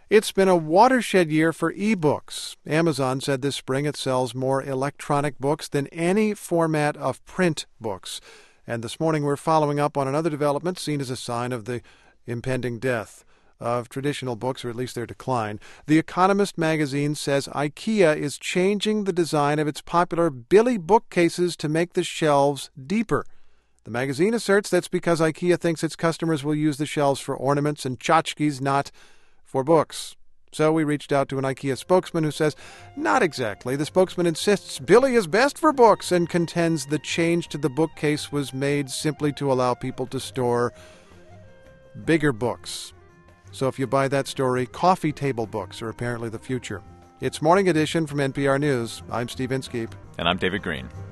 It's been a watershed year for ebooks. Amazon said this spring it sells more electronic books than any format of print books. And this morning we're following up on another development seen as a sign of the impending death of traditional books, or at least their decline. The Economist magazine says IKEA is changing the design of its popular Billy bookcases to make the shelves deeper. The magazine asserts that's because IKEA thinks its customers will use the shelves for ornaments and tchotchkes, not for books. So we reached out to an IKEA spokesman who says, not exactly. The spokesman insists Billy is best for books and contends the change to the bookcase was made simply to allow people to store bigger books. So if you buy that story, coffee table books are apparently the future. It's Morning Edition from NPR News. I'm Steve Inskeep. And I'm David Green.